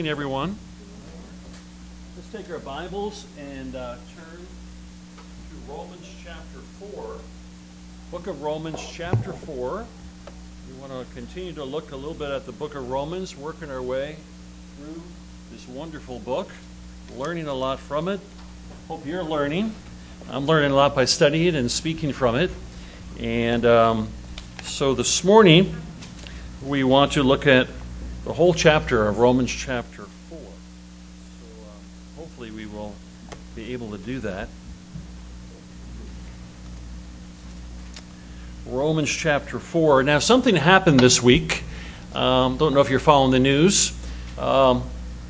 Everyone. Let's take our Bibles and turn to Romans chapter 4. Book of Romans chapter 4. We want to continue to look a little bit at the book of Romans, working our way through this wonderful book, learning a lot from it. Hope you're learning. I'm learning a lot by studying it and speaking from it. And so this morning, we want to look at the whole chapter of Romans chapter 4. So hopefully we will be able to do that. Romans chapter 4. Now something happened this week. Don't know if you're following the news. One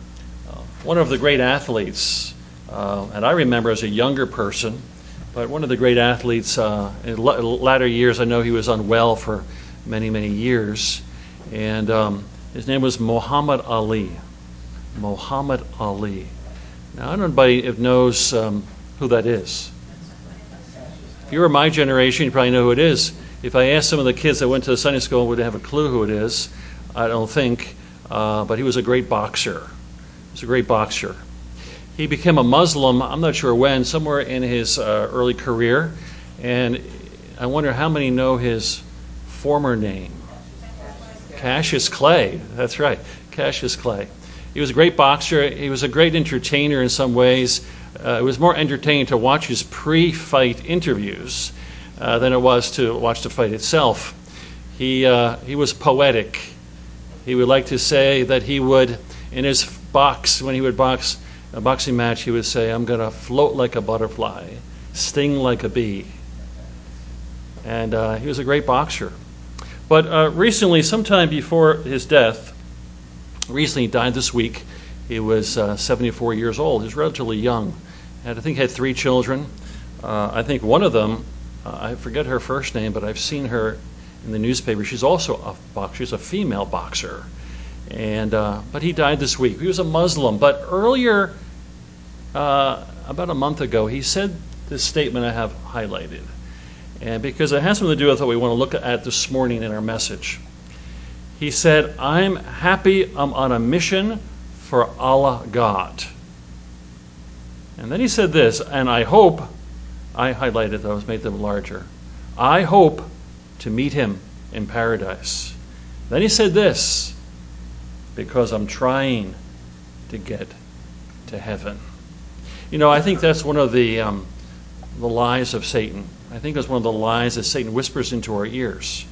of the great athletes, and I remember as a younger person, but one of the great athletes in latter years, I know he was unwell for many, many years. And his name was Muhammad Ali. Muhammad Ali. Now, I don't know if anybody knows who that is. If you were my generation, you probably know who it is. If I asked some of the kids that went to the Sunday school, would have a clue who it is? I don't think. But he was a great boxer. He was a great boxer. He became a Muslim, I'm not sure when, somewhere in his early career. And I wonder how many know his former name. Cassius Clay. That's right, Cassius Clay. He was a great boxer. He was a great entertainer in some ways. It was more entertaining to watch his pre-fight interviews than it was to watch the fight itself. He was poetic. He would like to say that he would, in his box, when he would box a boxing match, he would say, "I'm going to float like a butterfly, sting like a bee." And he was a great boxer. But recently, sometime before his death, recently he died this week. He was 74 years old. He was relatively young. And I think he had 3 children. I think one of them, I forget her first name, but I've seen her in the newspaper. She's also a boxer. She's a female boxer. And but he died this week. He was a Muslim. But earlier, about a month ago, he said this statement I have highlighted. And because it has something to do with what we want to look at this morning in our message. He said, "I'm happy I'm on a mission for Allah God." And then he said this, and I hope, I highlighted those, made them larger. "I hope to meet him in paradise." Then he said this, "because I'm trying to get to heaven." You know, I think that's one of the lies of Satan. I think it's one of the lies that Satan whispers into our ears.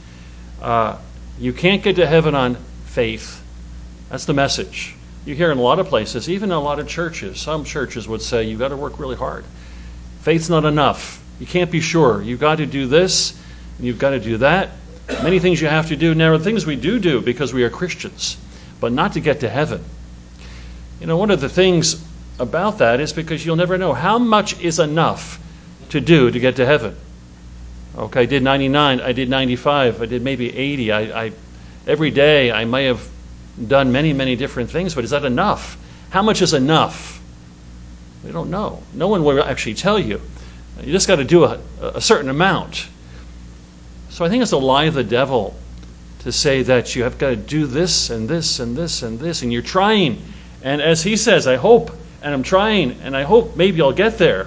You can't get to heaven on faith. That's the message. You hear in a lot of places, even in a lot of churches, some churches would say, you've got to work really hard. Faith's not enough. You can't be sure. You've got to do this, and you've got to do that. Many things you have to do. Now, the things we do because we are Christians, but not to get to heaven. You know, one of the things about that is because you'll never know how much is enough to do to get to heaven. Okay, I did 99, I did 95, I did maybe 80. I every day I may have done many, many different things, but is that enough? How much is enough? We don't know. No one will actually tell you. You just got to do a certain amount. So I think it's a lie of the devil to say that you have got to do this and this and this and this, and you're trying. And as he says, I hope, and I'm trying, and I hope maybe I'll get there.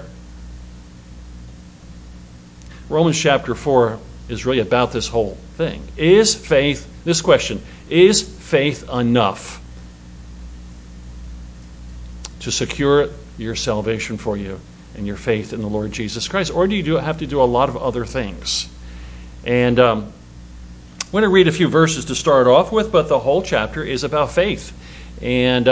Romans chapter 4 is really about this whole thing. Is faith, this question, is faith enough to secure your salvation for you and your faith in the Lord Jesus Christ? Or do you have to do a lot of other things? And I'm going to read a few verses to start off with, but the whole chapter is about faith. And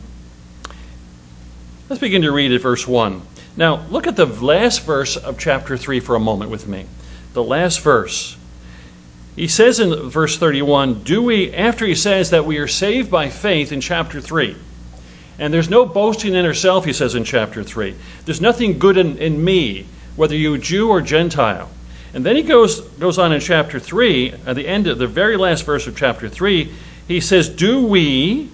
let's begin to read at verse 1. Now, look at the last verse of chapter 3 for a moment with me. The last verse. He says in verse 31, after he says that we are saved by faith in chapter 3, and there's no boasting in ourselves, he says in chapter 3. There's nothing good in me, whether you're Jew or Gentile. And then he goes on in chapter 3, at the end of the very last verse of chapter 3, he says, do we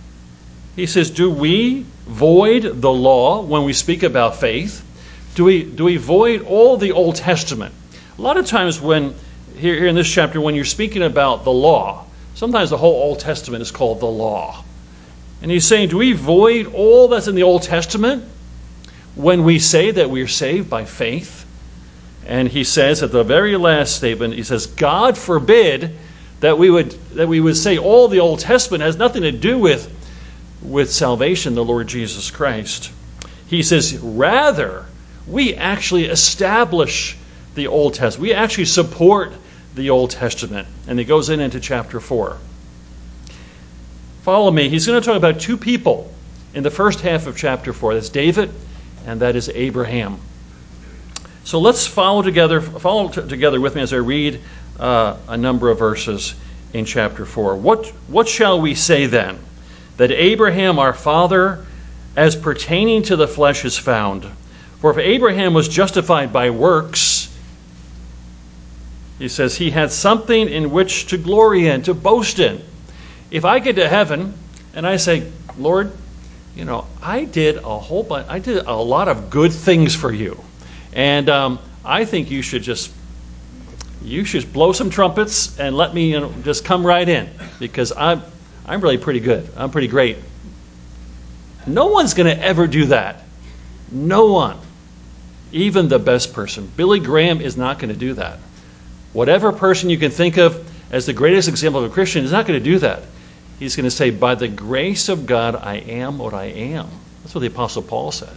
void the law when we speak about faith? Do we void all the Old Testament? A lot of times when, here in this chapter, when you're speaking about the law, sometimes the whole Old Testament is called the law. And he's saying, do we void all that's in the Old Testament when we say that we are saved by faith? And he says at the very last statement, he says, God forbid that we would say all the Old Testament has nothing to do with salvation, the Lord Jesus Christ. He says, rather, we actually establish the Old Testament. We actually support the Old Testament. And he goes into chapter 4. Follow me. He's going to talk about two people in the first half of chapter 4. That's David and that is Abraham. So let's follow together with me as I read a number of verses in chapter 4. What shall we say then? That Abraham our father, as pertaining to the flesh, is found. For if Abraham was justified by works, he says he had something in which to glory in, to boast in. If I get to heaven and I say, Lord, I did a lot of good things for you. And I think you should blow some trumpets and let me just come right in, because I'm really pretty good. I'm pretty great. No one's going to ever do that. No one. Even the best person. Billy Graham is not going to do that. Whatever person you can think of as the greatest example of a Christian is not going to do that. He's going to say, by the grace of God, I am what I am. That's what the Apostle Paul said.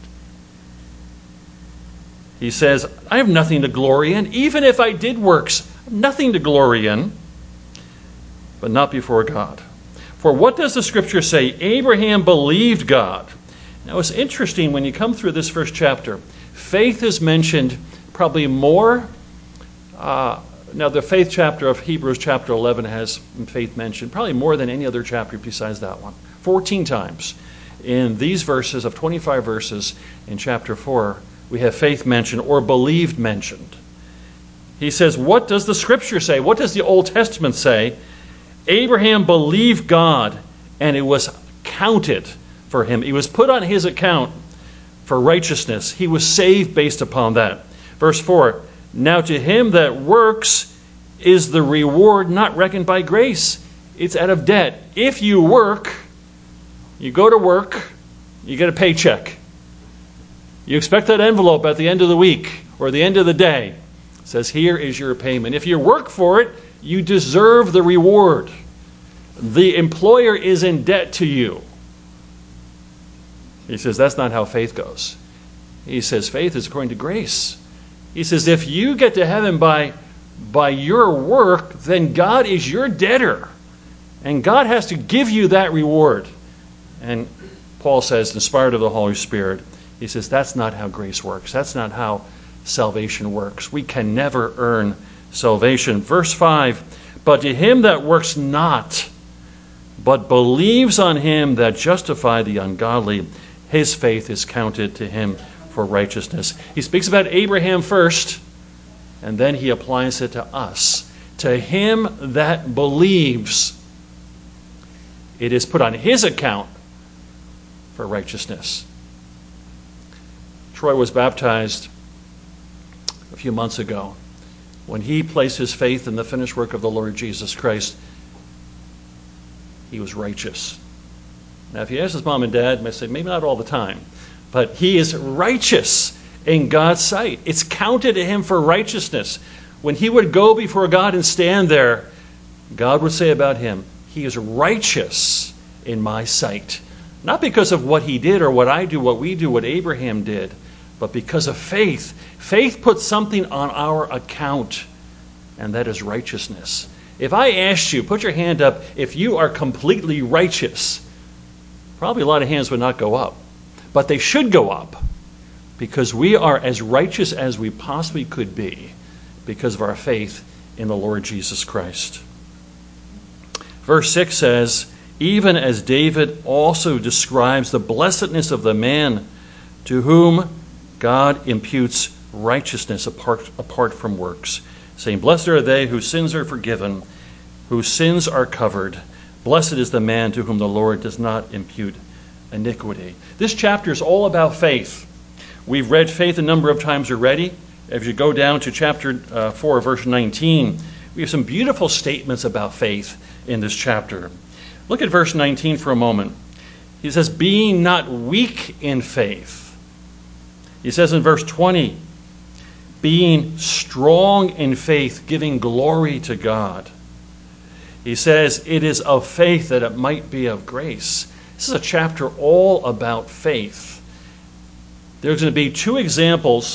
He says, I have nothing to glory in. Even if I did works, I have nothing to glory in, but not before God. For what does the Scripture say? Abraham believed God. Now it's interesting when you come through this first chapter, faith is mentioned probably more. Now the faith chapter of Hebrews chapter 11 has faith mentioned probably more than any other chapter besides that one. 14 times. In these verses of 25 verses in chapter 4, we have faith mentioned or believed mentioned. He says, what does the Scripture say? What does the Old Testament say? Abraham believed God, and it was counted for him. It was put on his account for righteousness. He was saved based upon that. Verse 4, now to him that works is the reward not reckoned by grace. It's out of debt. If you work, you go to work, you get a paycheck. You expect that envelope at the end of the week or the end of the day. It says, here is your payment. If you work for it, you deserve the reward. The employer is in debt to you. He says, that's not how faith goes. He says, faith is according to grace. He says, if you get to heaven by your work, then God is your debtor. And God has to give you that reward. And Paul says, inspired of the Holy Spirit, he says, that's not how grace works. That's not how salvation works. We can never earn salvation. Verse 5, but to him that works not, but believes on him that justifies the ungodly, his faith is counted to him for righteousness. He speaks about Abraham first, and then he applies it to us. To him that believes, it is put on his account for righteousness. Troy was baptized a few months ago. When he placed his faith in the finished work of the Lord Jesus Christ, he was righteous. Now, if you ask his mom and dad, they may say, maybe not all the time, but he is righteous in God's sight. It's counted to him for righteousness. When he would go before God and stand there, God would say about him, he is righteous in my sight. Not because of what he did or what I do, what we do, what Abraham did, but because of faith. Faith puts something on our account, and that is righteousness. If I asked you, put your hand up, if you are completely righteous, probably a lot of hands would not go up. But they should go up, because we are as righteous as we possibly could be because of our faith in the Lord Jesus Christ. Verse 6 says, even as David also describes the blessedness of the man to whom God imputes righteousness apart from works, saying, blessed are they whose sins are forgiven, whose sins are covered. Blessed is the man to whom the Lord does not impute iniquity. This chapter is all about faith. We've read faith a number of times already. As you go down to chapter 4, verse 19, we have some beautiful statements about faith in this chapter. Look at verse 19 for a moment. He says, being not weak in faith. He says in verse 20, being strong in faith, giving glory to God. He says, it is of faith that it might be of grace. This is a chapter all about faith. There's going to be two examples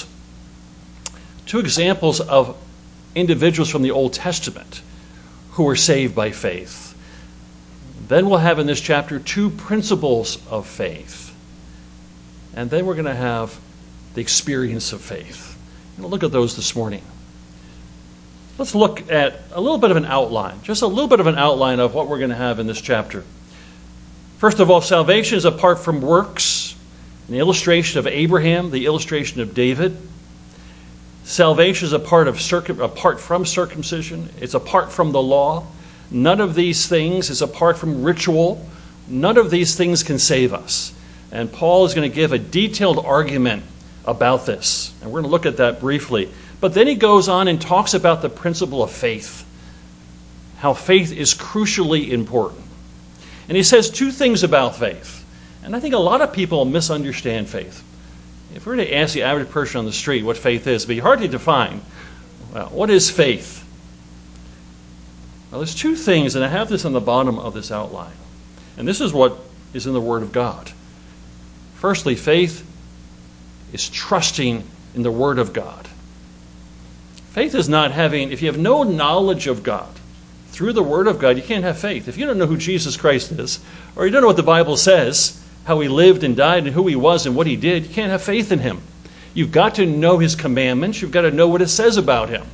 of individuals from the Old Testament who were saved by faith. Then we'll have in this chapter two principles of faith. And then we're going to have the experience of faith. We'll look at those this morning. Let's look at a little bit of an outline, just a little bit of an outline of what we're going to have in this chapter. First of all, salvation is apart from works, an illustration of Abraham, the illustration of David. Salvation is apart from circumcision. It's apart from the law. None of these things is apart from ritual. None of these things can save us. And Paul is going to give a detailed argument about this. And we're going to look at that briefly. But then he goes on and talks about the principle of faith, how faith is crucially important. And he says two things about faith. And I think a lot of people misunderstand faith. If we were to ask the average person on the street what faith is, it'd be hard to define. Well, what is faith? Well, there's two things, and I have this on the bottom of this outline. And this is what is in the Word of God. Firstly, faith is trusting in the Word of God. Faith is not having, if you have no knowledge of God through the Word of God, you can't have faith. If you don't know who Jesus Christ is, or you don't know what the Bible says, how he lived and died and who he was and what he did, you can't have faith in him. You've got to know his commandments. You've got to know what it says about him.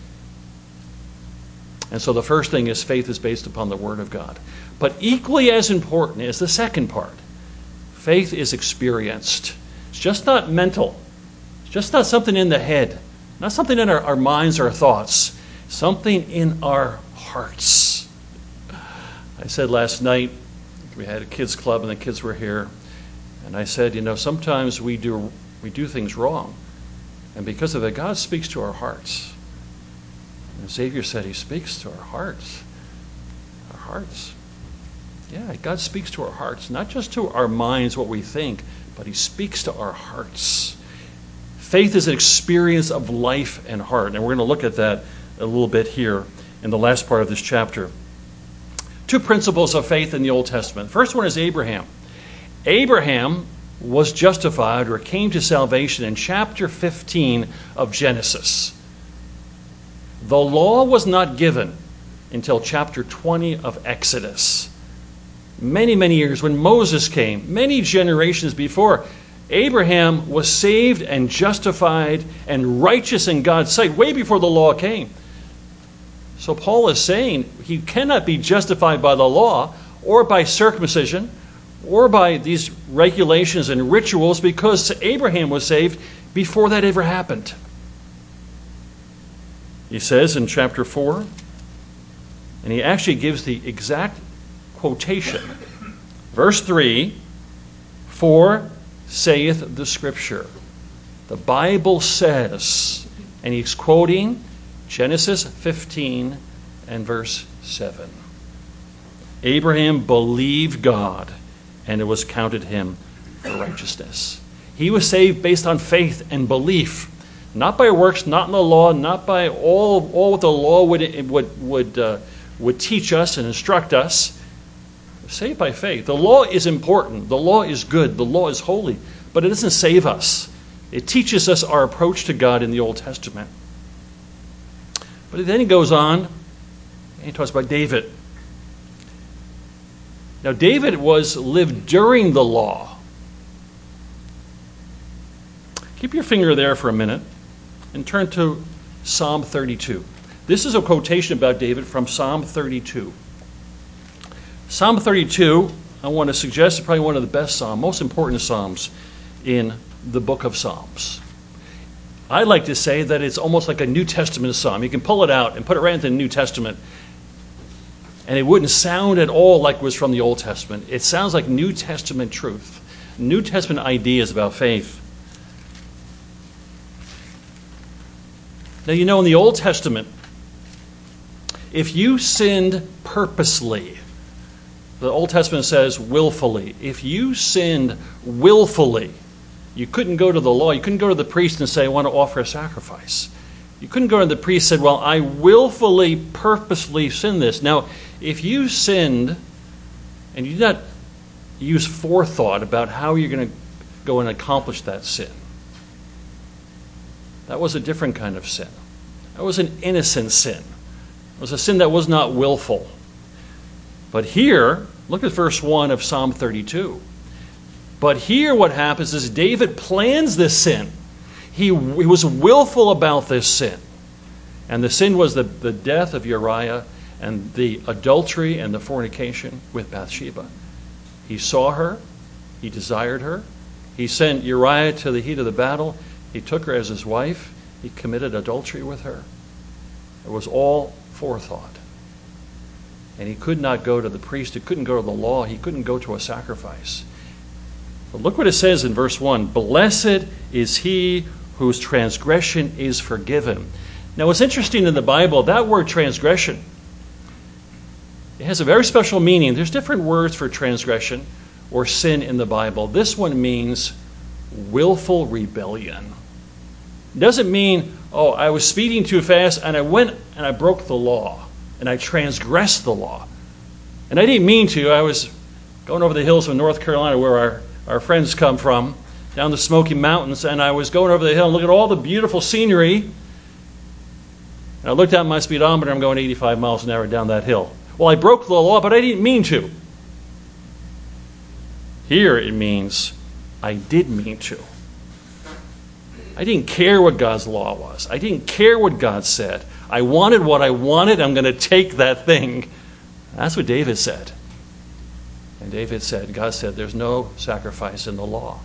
And so the first thing is faith is based upon the Word of God. But equally as important is the second part. Faith is experienced. It's just not mental. It's just not something in the head. Not something in our minds or thoughts. Something in our hearts. I said last night, we had a kids club and the kids were here. And I said, sometimes we do things wrong. And because of it, God speaks to our hearts. And Xavier said he speaks to our hearts. Our hearts. Yeah, God speaks to our hearts. Not just to our minds, what we think, but he speaks to our hearts. Faith is an experience of life and heart. And we're going to look at that a little bit here in the last part of this chapter. Two principles of faith in the Old Testament. First one is Abraham. Abraham was justified or came to salvation in chapter 15 of Genesis. The law was not given until chapter 20 of Exodus. Many, many years when Moses came, many generations before, Abraham was saved and justified and righteous in God's sight way before the law came. So Paul is saying he cannot be justified by the law or by circumcision or by these regulations and rituals because Abraham was saved before that ever happened. He says in chapter 4, and he actually gives the exact quotation. Verse 3, "For saith the Scripture." The Bible says, and he's quoting Genesis 15 and verse 7. Abraham believed God, and it was counted him for righteousness. He was saved based on faith and belief. Not by works, not in the law, not by all what the law would teach us and instruct us. Saved by faith. The law is important. The law is good. The law is holy. But it doesn't save us. It teaches us our approach to God in the Old Testament. But then he goes on and he talks about David. Now David lived during the law. Keep your finger there for a minute and turn to Psalm 32. This is a quotation about David from Psalm 32. Psalm 32, I want to suggest, is probably one of the best psalms, most important psalms in the book of Psalms. I like to say that it's almost like a New Testament psalm. You can pull it out and put it right into the New Testament, and it wouldn't sound at all like it was from the Old Testament. It sounds like New Testament truth, New Testament ideas about faith. Now, in the Old Testament, if you sinned purposely, The Old Testament says willfully. If you sinned willfully, you couldn't go to the law. You couldn't go to the priest and say, I want to offer a sacrifice. You couldn't go to the priest and say, well, I willfully, purposely sinned this. Now, if you sinned and you did not use forethought about how you're going to go and accomplish that sin, that was a different kind of sin. That was an innocent sin. It was a sin that was not willful. But here, look at verse 1 of Psalm 32. But here what happens is David plans this sin. He was willful about this sin. And the sin was the death of Uriah and the adultery and the fornication with Bathsheba. He saw her. He desired her. He sent Uriah to the heat of the battle. He took her as his wife. He committed adultery with her. It was all forethought. And he could not go to the priest. He couldn't go to the law. He couldn't go to a sacrifice. But look what it says in verse 1. Blessed is he whose transgression is forgiven. Now what's interesting in the Bible, that word transgression, it has a very special meaning. There's different words for transgression or sin in the Bible. This one means willful rebellion. It doesn't mean, oh, I was speeding too fast and I went and I broke the law and I transgressed the law. And I didn't mean to. I was going over the hills of North Carolina where our friends come from, down the Smoky Mountains, and I was going over the hill and looking at all the beautiful scenery. And I looked at my speedometer, I'm going 85 miles an hour down that hill. Well, I broke the law, but I didn't mean to. Here it means I did mean to. I didn't care what God's law was. I didn't care what God said. I wanted what I wanted. I'm going to take that thing. That's what David said. And David said, God said, there's no sacrifice in the law.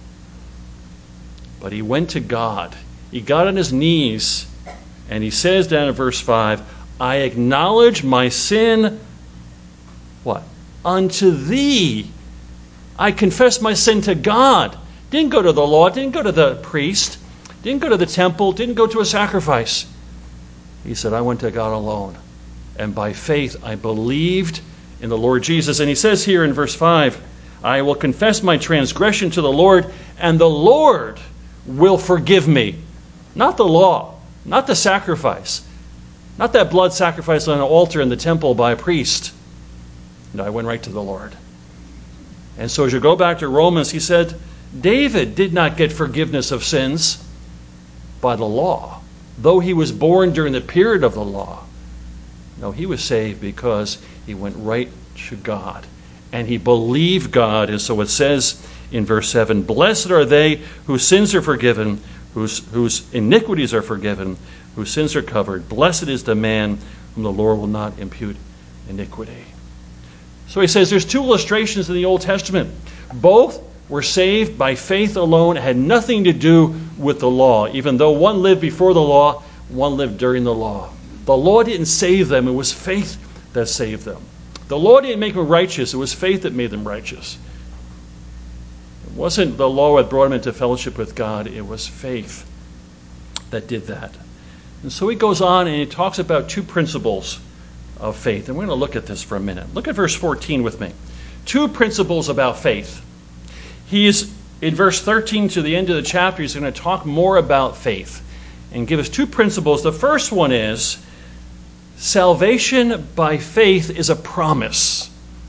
But he went to God. He got on his knees, and he says down in verse 5, I acknowledge my sin, what? Unto thee. I confess my sin to God. Didn't go to the law, didn't go to the priest, didn't go to the temple, didn't go to a sacrifice. He said, I went to God alone. And by faith I believed in the Lord Jesus. And he says here in verse 5, I will confess my transgression to the Lord, and the Lord will forgive me. Not the law, not the sacrifice, not that blood sacrifice on an altar in the temple by a priest. No, I went right to the Lord. And so as you go back to Romans, he said, David did not get forgiveness of sins by the law, though he was born during the period of the law. No, he was saved because he went right to God. And he believed God. And so it says in verse 7, blessed are they whose sins are forgiven, whose iniquities are forgiven, whose sins are covered. Blessed is the man whom the Lord will not impute iniquity. So he says there's two illustrations in the Old Testament. Both were saved by faith alone, had nothing to do with the law, even though one lived before the law, one lived during the law. The law didn't save them, it was faith that saved them. The law didn't make them righteous, it was faith that made them righteous. It wasn't the law that brought them into fellowship with God, it was faith that did that. And so he goes on and he talks about two principles of faith. And we're going to look at this for a minute. Look at verse 14 with me. Two principles about faith. He is, in verse 13 to the end of the chapter, he's going to talk more about faith and give us two principles. The first one is salvation by faith is a promise.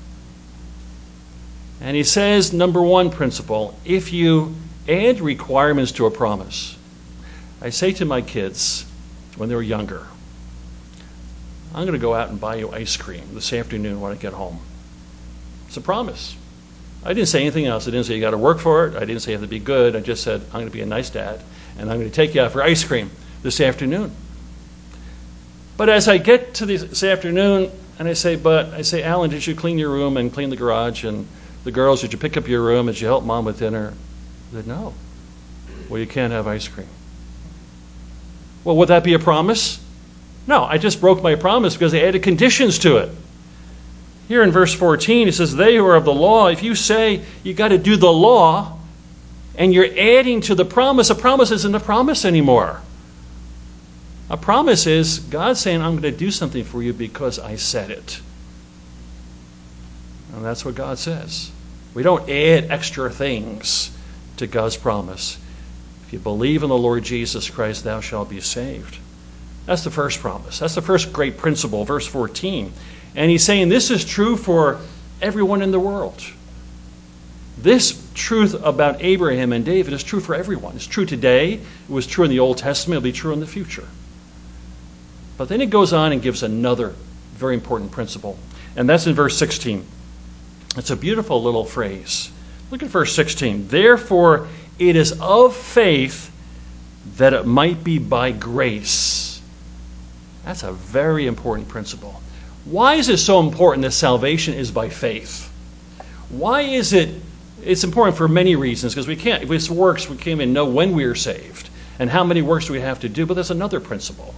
And he says, number one principle, if you add requirements to a promise. I say to my kids when they were younger, I'm going to go out and buy you ice cream this afternoon when I get home. It's a promise. I didn't say anything else. I didn't say you got to work for it. I didn't say you have to be good. I just said I'm going to be a nice dad and I'm going to take you out for ice cream this afternoon. But as I get to this afternoon and I say, Alan, did you clean your room and clean the garage? And the girls, did you pick up your room? Did you help Mom with dinner? I said, no. Well, you can't have ice cream. Well, would that be a promise? No, I just broke my promise because I added conditions to it. Here in verse 14, it says, they who are of the law, if you say you got to do the law and you're adding to the promise, a promise isn't a promise anymore. A promise is God saying, I'm going to do something for you because I said it. And that's what God says. We don't add extra things to God's promise. If you believe in the Lord Jesus Christ, thou shalt be saved. That's the first promise. That's the first great principle, verse 14. And he's saying this is true for everyone in the world. This truth about Abraham and David is true for everyone. It's true today. It was true in the Old Testament. It'll be true in the future. But then it goes on and gives another very important principle. And that's in verse 16. It's a beautiful little phrase. Look at verse 16. Therefore, it is of faith that it might be by grace. That's a very important principle. Why is it so important that salvation is by faith? Why is it? It's important for many reasons, because if it's works, we can't even know when we are saved and how many works do we have to do. But there's another principle.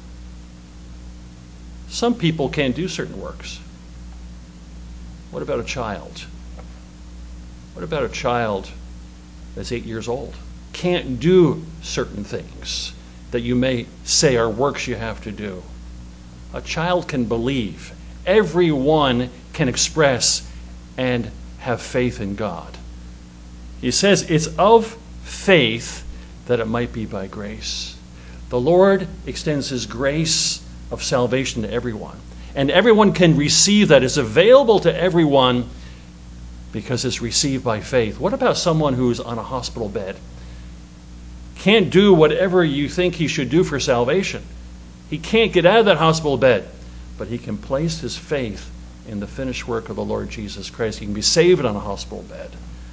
Some people can't do certain works. What about a child? What about a child that's 8 years old? Can't do certain things that you may say are works you have to do. A child can believe. Everyone can express and have faith in God. He says it's of faith that it might be by grace. The Lord extends his grace of salvation to everyone. And everyone can receive that. It's available to everyone because it's received by faith. What about someone who's on a hospital bed? Can't do whatever you think he should do for salvation. He can't get out of that hospital bed, but he can place his faith in the finished work of the Lord Jesus Christ. He can be saved on a hospital bed.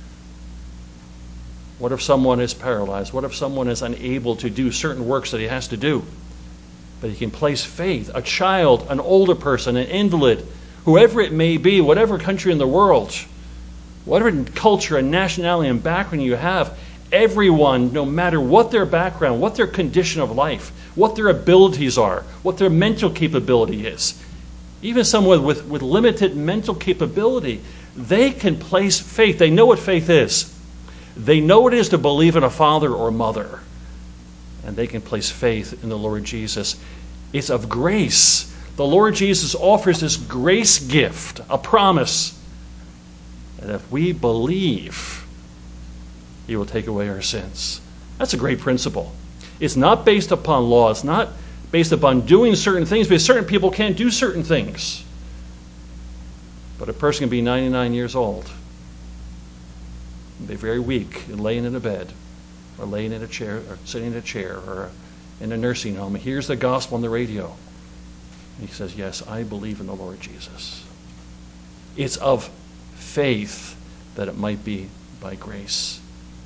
What if someone is paralyzed? What if someone is unable to do certain works that he has to do? But he can place faith. A child, an older person, an invalid, whoever it may be, whatever country in the world, whatever culture and nationality and background you have, everyone, no matter what their background, what their condition of life, what their abilities are, what their mental capability is, even someone with limited mental capability, they can place faith. They know what faith is. They know what it is to believe in a father or mother. And they can place faith in the Lord Jesus. It's of grace. The Lord Jesus offers this grace gift, a promise, that if we believe, he will take away our sins. That's a great principle. It's not based upon law. It's not based upon doing certain things, because certain people can't do certain things. But a person can be 99 years old and be very weak and laying in a bed or laying in a chair or sitting in a chair or in a nursing home. He hears the gospel on the radio. And he says, yes, I believe in the Lord Jesus. It's of faith that it might be by grace.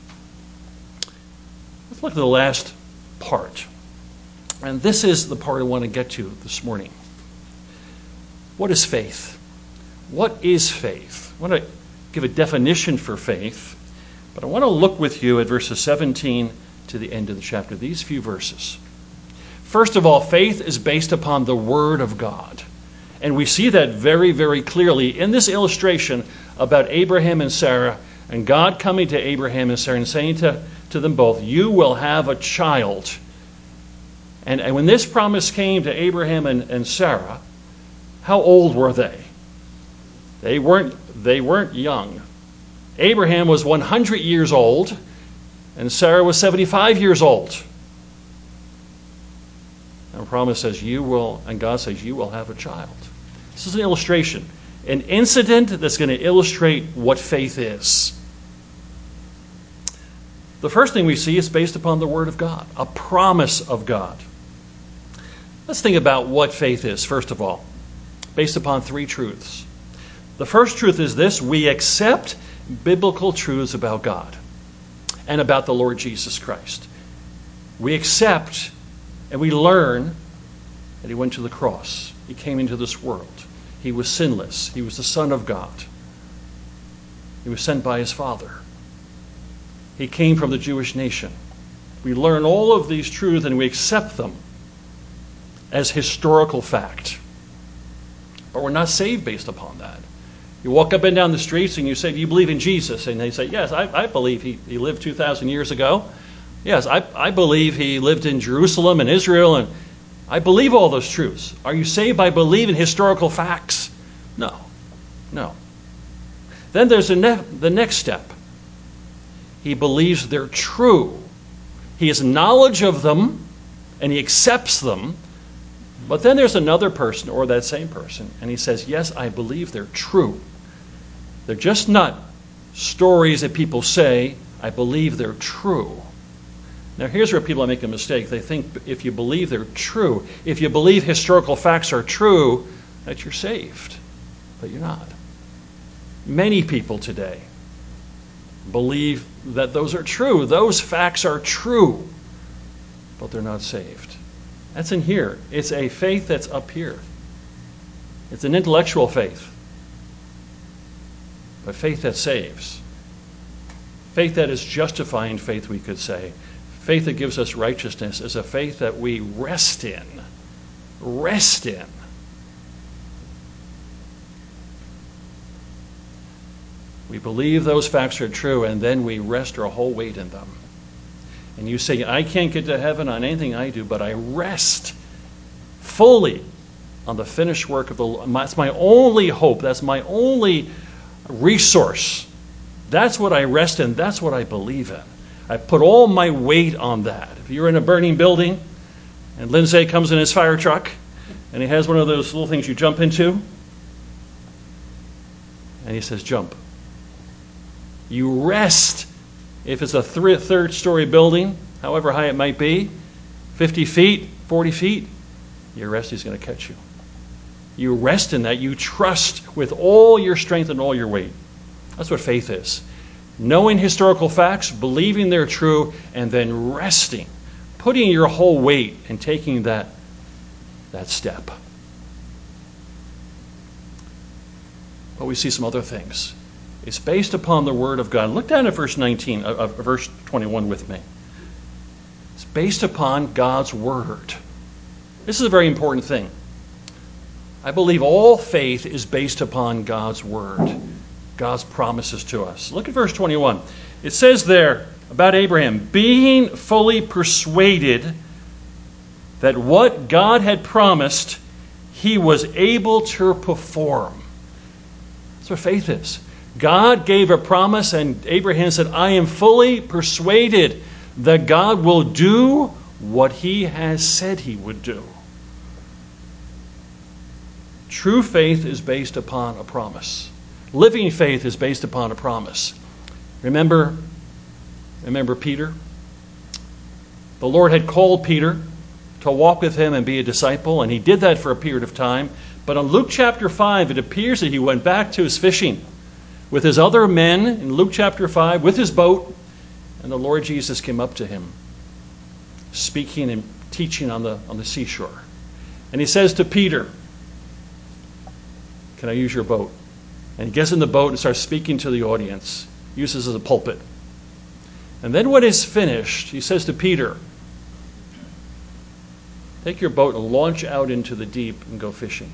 Let's look at the last part. And this is the part I want to get to this morning. What is faith? What is faith? I want to give a definition for faith, but I want to look with you at verses 17 to the end of the chapter, these few verses. First of all, faith is based upon the Word of God. And we see that very, very clearly in this illustration about Abraham and Sarah, and God coming to Abraham and Sarah and saying to them both, you will have a child. And when this promise came to Abraham and Sarah, how old were they? They weren't young. Abraham was 100 years old, and Sarah was 75 years old. And the promise says, and God says, you will have a child. This is an illustration, an incident that's going to illustrate what faith is. The first thing we see is based upon the Word of God, a promise of God. Let's think about what faith is, first of all, based upon three truths. The first truth is this: we accept biblical truths about God and about the Lord Jesus Christ. We accept and we learn that he went to the cross. He came into this world. He was sinless. He was the Son of God. He was sent by his Father. He came from the Jewish nation. We learn all of these truths and we accept them as historical fact. But we're not saved based upon that. You walk up and down the streets and you say, do you believe in Jesus? And they say, yes, I believe he lived 2,000 years ago. Yes, I believe he lived in Jerusalem and Israel, and I believe all those truths. Are you saved by believing historical facts? No. Then there's the next step. He believes they're true. He has knowledge of them, and he accepts them. But then there's another person, or that same person, and he says, yes, I believe they're true. They're just not stories that people say. I believe they're true. Now here's where people make a mistake. They think if you believe they're true, if you believe historical facts are true, that you're saved. But you're not. Many people today believe that those are true. Those facts are true, but they're not saved. That's in here. It's a faith that's up here. It's an intellectual faith, but faith that saves. Faith that is justifying faith, we could say. Faith that gives us righteousness is a faith that we rest in. Rest in. We believe those facts are true, and then we rest our whole weight in them. And you say, I can't get to heaven on anything I do, but I rest fully on the finished work of the Lord. That's my only hope. That's my only resource. That's what I rest in. That's what I believe in. I put all my weight on that. If you're in a burning building, and Lindsay comes in his fire truck, and he has one of those little things you jump into, and he says, jump. You rest. If it's a third-story building, however high it might be, 50 feet, 40 feet, you rest, he's going to catch you. You rest in that. You trust with all your strength and all your weight. That's what faith is. Knowing historical facts, believing they're true, and then resting, putting your whole weight and taking that step. But we see some other things. It's based upon the Word of God. Look down at verse 19, verse 21 with me. It's based upon God's Word. This is a very important thing. I believe all faith is based upon God's Word, God's promises to us. Look at verse 21. It says there about Abraham, being fully persuaded that what God had promised, he was able to perform. That's what faith is. God gave a promise, and Abraham said, I am fully persuaded that God will do what he has said he would do. True faith is based upon a promise. Living faith is based upon a promise. Remember Peter? The Lord had called Peter to walk with him and be a disciple, and he did that for a period of time. But in Luke chapter 5, it appears that he went back to his fishing with his other men in Luke chapter 5 with his boat, and the Lord Jesus came up to him, speaking and teaching on the seashore. And he says to Peter, can I use your boat? And he gets in the boat and starts speaking to the audience, uses as a pulpit. And then when it's finished, he says to Peter, take your boat and launch out into the deep and go fishing.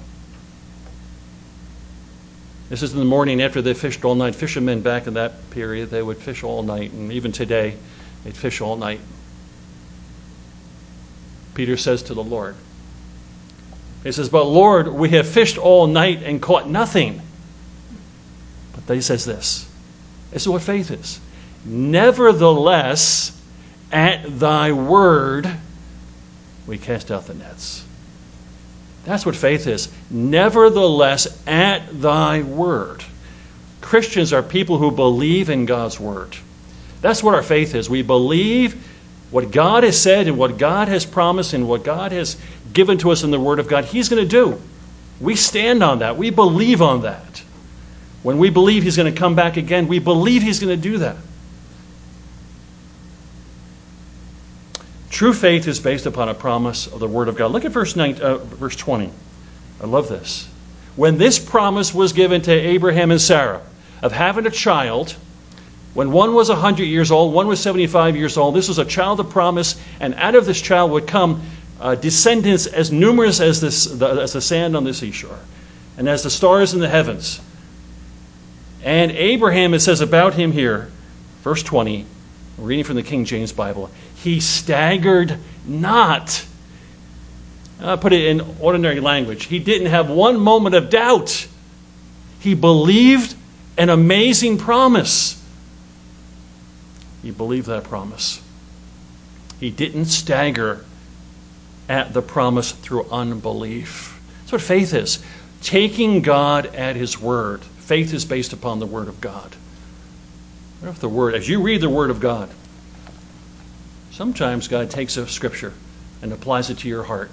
This is in the morning after they fished all night. Fishermen back in that period, they would fish all night, and even today, they'd fish all night. Peter says to the Lord, he says, but Lord, we have fished all night and caught nothing. But then he says this is what faith is. Nevertheless, at thy word, we cast out the nets. That's what faith is. Nevertheless, at thy word. Christians are people who believe in God's word. That's what our faith is. We believe what God has said and what God has promised and what God has given to us in the Word of God, He's going to do. We stand on that. We believe on that. When we believe He's going to come back again, we believe He's going to do that. True faith is based upon a promise of the Word of God. Look at verse 20. I love this. When this promise was given to Abraham and Sarah of having a child, when one was 100 years old, one was 75 years old, this was a child of promise, and out of this child would come descendants as numerous as the sand on the seashore and as the stars in the heavens. And Abraham, it says about him here, verse 20, I'm reading from the King James Bible, he staggered not. I'll put it in ordinary language. He didn't have one moment of doubt. He believed An amazing promise. He believed that promise. He didn't stagger at the promise through unbelief. That's what faith is. Taking God at His word. Faith is based upon the Word of God. If the Word, as you read the Word of God, sometimes God takes a scripture and applies it to your heart.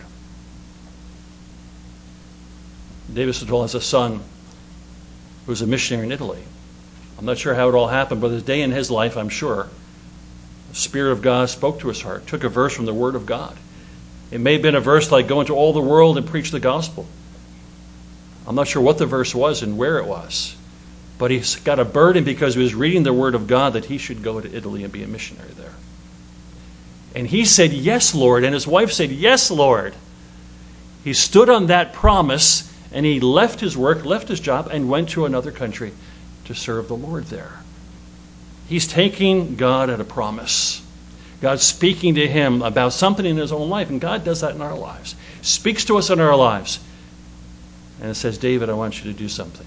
David Sotol has a son who was a missionary in Italy. I'm not sure how it all happened, but there's a day in his life, I'm sure, the Spirit of God spoke to his heart, took a verse from the Word of God. It may have been a verse like, go into all the world and preach the gospel. I'm not sure what the verse was and where it was, but he's got a burden because he was reading the Word of God that he should go to Italy and be a missionary there. And he said, yes, Lord. And his wife said, yes, Lord. He stood on that promise, and he left his work, left his job, and went to another country to serve the Lord there. He's taking God at a promise. God's speaking to him about something in his own life, and God does that in our lives. Speaks to us in our lives. And it says, David, I want you to do something.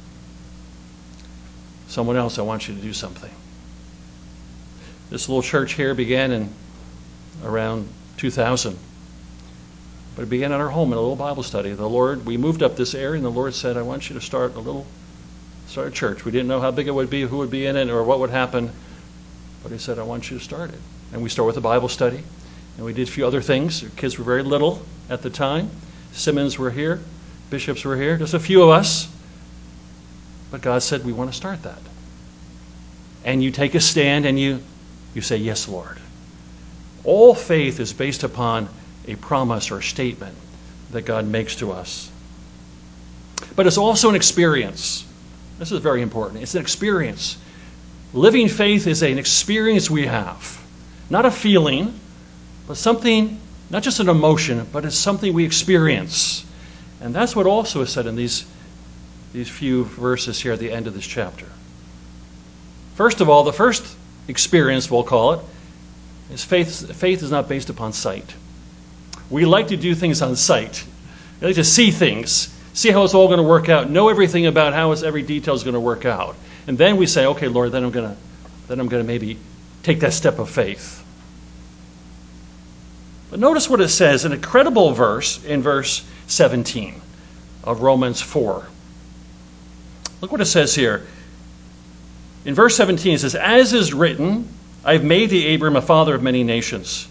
Someone else, I want you to do something. This little church here began in around 2000. But it began in our home in a little Bible study. We moved up this area, and the Lord said, I want you to start a church. We didn't know how big it would be, who would be in it, or what would happen. But He said, I want you to start it. And we started with a Bible study. And we did a few other things. The kids were very little at the time. Simmons were here. Bishops were here. Just a few of us. But God said, we want to start that. And you take a stand and you say, yes, Lord. All faith is based upon a promise or a statement that God makes to us. But it's also an experience. This is very important. It's an experience. Living faith is an experience we have. Not a feeling, but something, not just an emotion, but it's something we experience. And that's what also is said in these few verses here at the end of this chapter. First of all, the first experience, we'll call it, is faith is not based upon sight. We like to do things on sight. We like to see things, see how it's all going to work out, know everything about how every detail is going to work out. And then we say, okay, Lord, then I'm going to maybe take that step of faith. But notice what it says, an incredible verse in verse 17 of Romans 4. Look what it says here. In verse 17 it says, as is written, I've made thee, Abram, a father of many nations.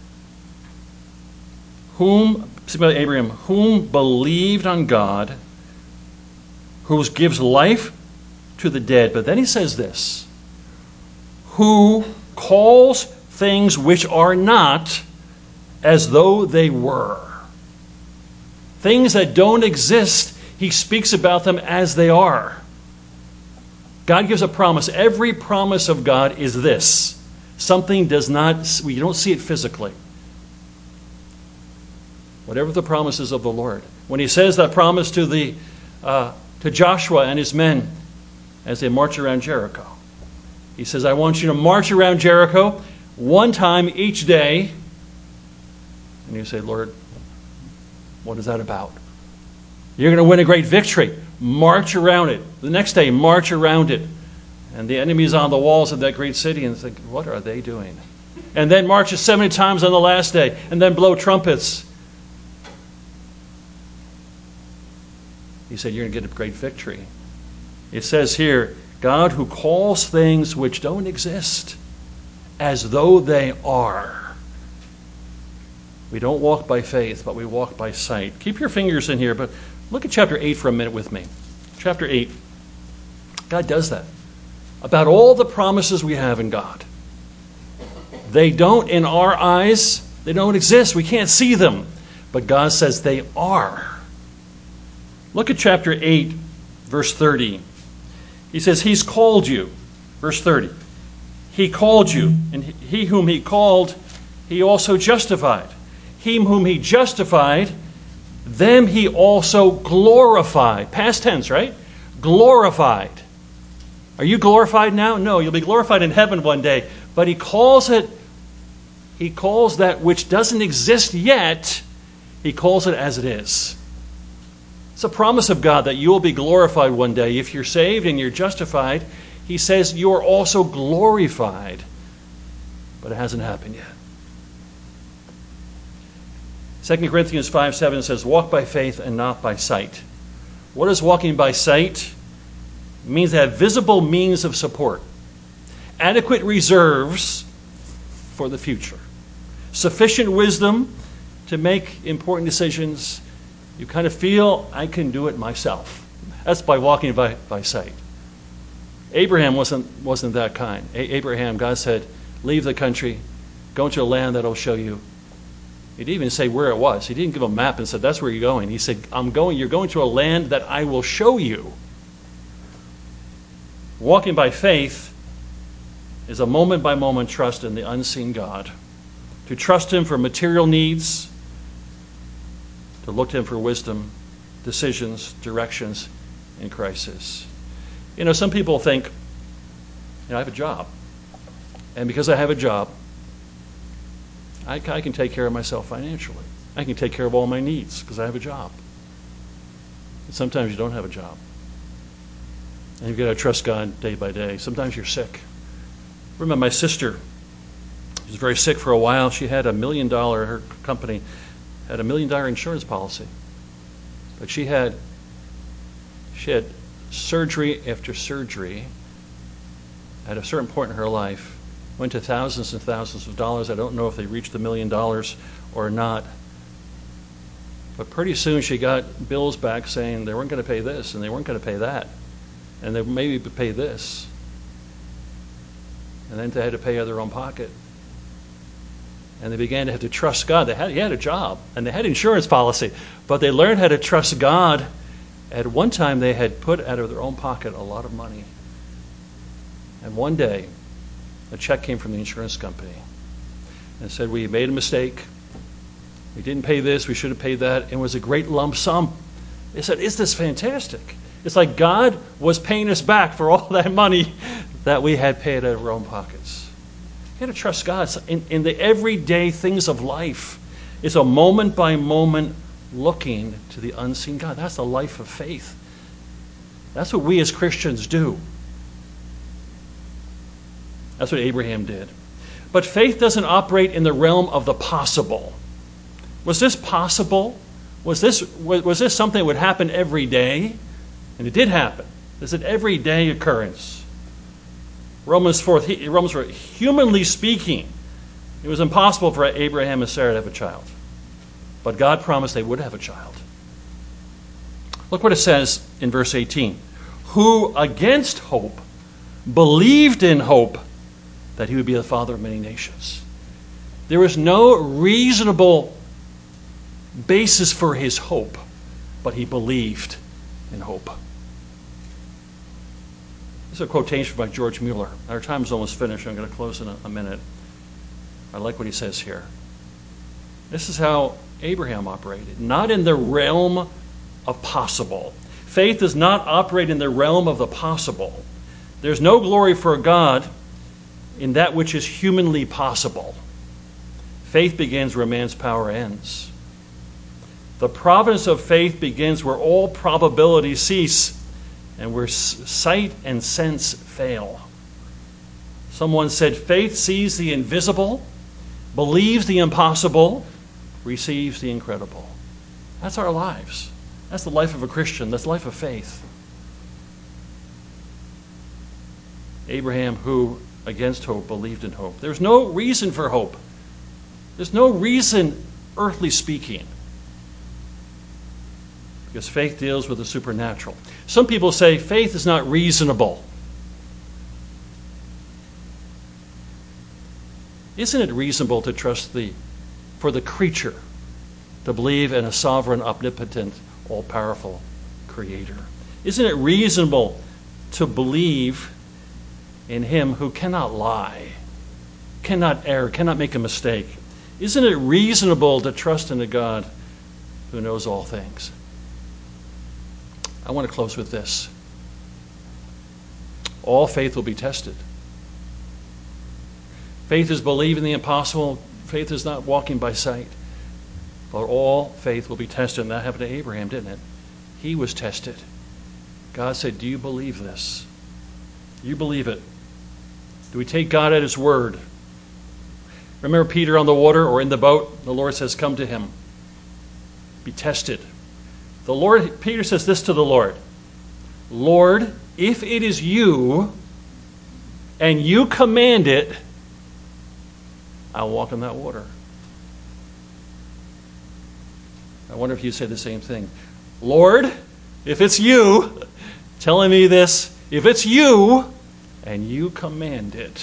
Whom believed on God, who gives life to the dead. But then he says this, who calls things which are not as though they were. Things that don't exist, he speaks about them as they are. God gives a promise. Every promise of God is this. Something does not, we don't see it physically. Whatever the promises of the Lord. When he says that promise to Joshua and his men as they march around Jericho, he says, I want you to march around Jericho one time each day. And you say, Lord, what is that about? You're going to win a great victory. March around it. The next day, march around it. And the enemy's on the walls of that great city and think, what are they doing? And then march 70 times on the last day. And then blow trumpets. He said, you're going to get a great victory. It says here, God who calls things which don't exist as though they are. We don't walk by faith, but we walk by sight. Keep your fingers in here, but look at chapter 8 for a minute with me. Chapter 8. God does that. About all the promises we have in God. They don't, in our eyes, they don't exist. We can't see them. But God says they are. Look at chapter 8, verse 30. He says, He's called you. Verse 30. He called you, and he whom He called, He also justified. Him whom He justified, them He also glorified. Past tense, right? Glorified. Are you glorified now? No, you'll be glorified in heaven one day. But He calls that which doesn't exist yet, He calls it as it is. It's a promise of God that you will be glorified one day. If you're saved and you're justified, he says you are also glorified. But it hasn't happened yet. 2 Corinthians 5:7 says, walk by faith and not by sight. What is walking by sight? It means to have visible means of support, adequate reserves for the future, sufficient wisdom to make important decisions. You kind of feel, I can do it myself. That's by walking by sight. Abraham wasn't that kind. Abraham, God said, leave the country, go into a land that I'll show you. He didn't even say where it was. He didn't give a map and said, that's where you're going. He said, you're going to a land that I will show you. Walking by faith is a moment-by-moment trust in the unseen God. To trust him for material needs, to look to him for wisdom, decisions, directions, and crisis. Some people think, I have a job. And because I have a job, I can take care of myself financially. I can take care of all my needs because I have a job. But sometimes you don't have a job. And you've got to trust God day by day. Sometimes you're sick. I remember my sister, she was very sick for a while. She had her company had $1 million insurance policy. But she had surgery after surgery at a certain point in her life. Went to thousands and thousands of dollars. I don't know if they reached $1 million or not. But pretty soon she got bills back saying they weren't going to pay this and they weren't going to pay that. And they maybe pay this. And then they had to pay out of their own pocket. And they began to have to trust God. He had a job and they had insurance policy, but they learned how to trust God. At one time they had put out of their own pocket a lot of money. And one day, a check came from the insurance company and said, we made a mistake. We didn't pay this. We should have paid that. It was a great lump sum. They said, isn't this fantastic? It's like God was paying us back for all that money that we had paid out of our own pockets. You got to trust God in the everyday things of life. It's a moment by moment looking to the unseen God. That's the life of faith. That's what we as Christians do. That's what Abraham did. But faith doesn't operate in the realm of the possible. Was this possible? Was this something that would happen every day? And it did happen. It's an everyday occurrence. Romans 4, humanly speaking, it was impossible for Abraham and Sarah to have a child. But God promised they would have a child. Look what it says in verse 18. Who against hope believed in hope that he would be the father of many nations. There was no reasonable basis for his hope, but he believed in hope. This is a quotation by George Mueller. Our time is almost finished. I'm going to close in a minute. I like what he says here. This is how Abraham operated, not in the realm of possible. Faith does not operate in the realm of the possible. There's no glory for God in that which is humanly possible. Faith begins where man's power ends. The providence of faith begins where all probabilities cease and where sight and sense fail. Someone said, faith sees the invisible, believes the impossible, receives the incredible. That's our lives. That's the life of a Christian. That's the life of faith. Abraham, who against hope believed in hope. There's no reason for hope. There's no reason, earthly speaking, because faith deals with the supernatural. Some people say faith is not reasonable. Isn't it reasonable to trust for the creature to believe in a sovereign, omnipotent, all-powerful creator? Isn't it reasonable to believe in him who cannot lie, cannot err, cannot make a mistake? Isn't it reasonable to trust in a God who knows all things? I want to close with this. All faith will be tested. Faith is believing the impossible. Faith is not walking by sight. But all faith will be tested, and that happened to Abraham, didn't it? he was tested. God said, do you believe this? Do you believe it? Do we take God at his word? Remember Peter on the water or in the boat? The Lord says, come to him. Be tested. Peter says this to the Lord. Lord, if it is you and you command it, I'll walk on that water. I wonder if you say the same thing. Lord, if it's you telling me this, if it's you and you command it,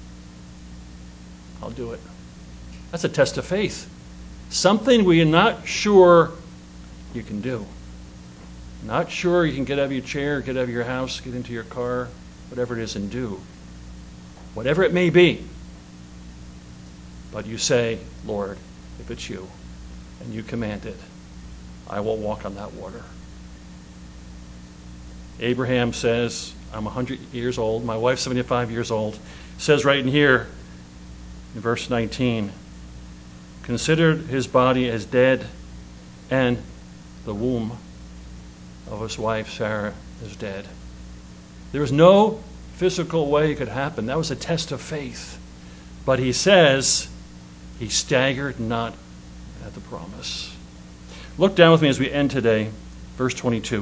I'll do it. That's a test of faith. Something we are not sure you can do. Not sure you can get out of your chair, get out of your house, get into your car, whatever it is, and do. Whatever it may be. But you say, Lord, if it's you and you command it, I will walk on that water. Abraham says, I'm 100 years old. My wife's 75 years old. It says right in here, in verse 19, considered his body as dead, and the womb of his wife Sarah is dead. There was no physical way it could happen. That was a test of faith. But he says, he staggered not at the promise. Look down with me as we end today, verse 22.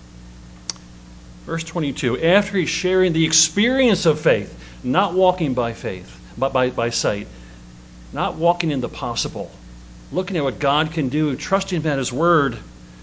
Verse 22, after he's sharing the experience of faith, not walking by faith, but by sight, not walking in the possible, looking at what God can do, trusting him at his word,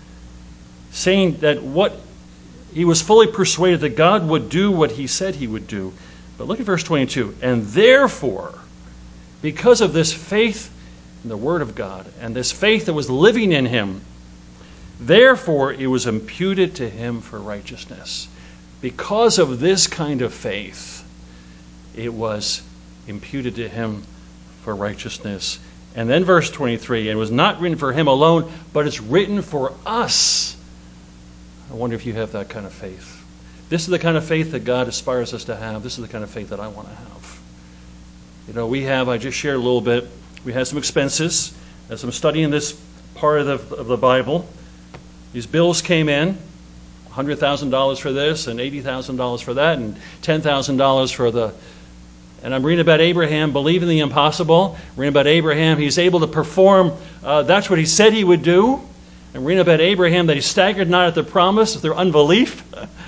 saying that what he was fully persuaded that God would do what he said he would do. But look at verse 22, and therefore, because of this faith in the word of God, and this faith that was living in him, therefore it was imputed to him for righteousness. Because of this kind of faith, it was imputed to him for righteousness. And then verse 23, and it was not written for him alone, but it's written for us. I wonder if you have that kind of faith. This is the kind of faith that God aspires us to have. This is the kind of faith that I want to have. You know, I just shared a little bit, we had some expenses as I'm studying this part of the Bible. These bills came in, $100,000 for this and $80,000 for that and $10,000 for the... And I'm reading about Abraham believing the impossible. Reading about Abraham, he's able to perform, that's what he said he would do. And reading about Abraham that he staggered not at the promise through unbelief.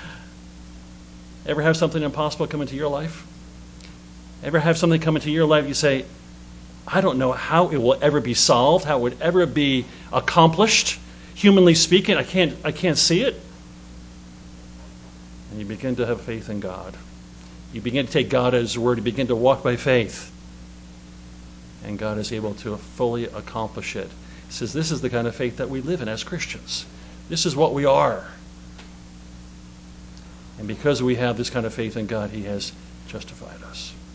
Ever have something impossible come into your life? Ever have something come into your life you say, I don't know how it will ever be solved, how it would ever be accomplished. Humanly speaking, I can't see it. And you begin to have faith in God. You begin to take God at his word. You begin to walk by faith. And God is able to fully accomplish it. He says this is the kind of faith that we live in as Christians. This is what we are. And because we have this kind of faith in God, he has justified us.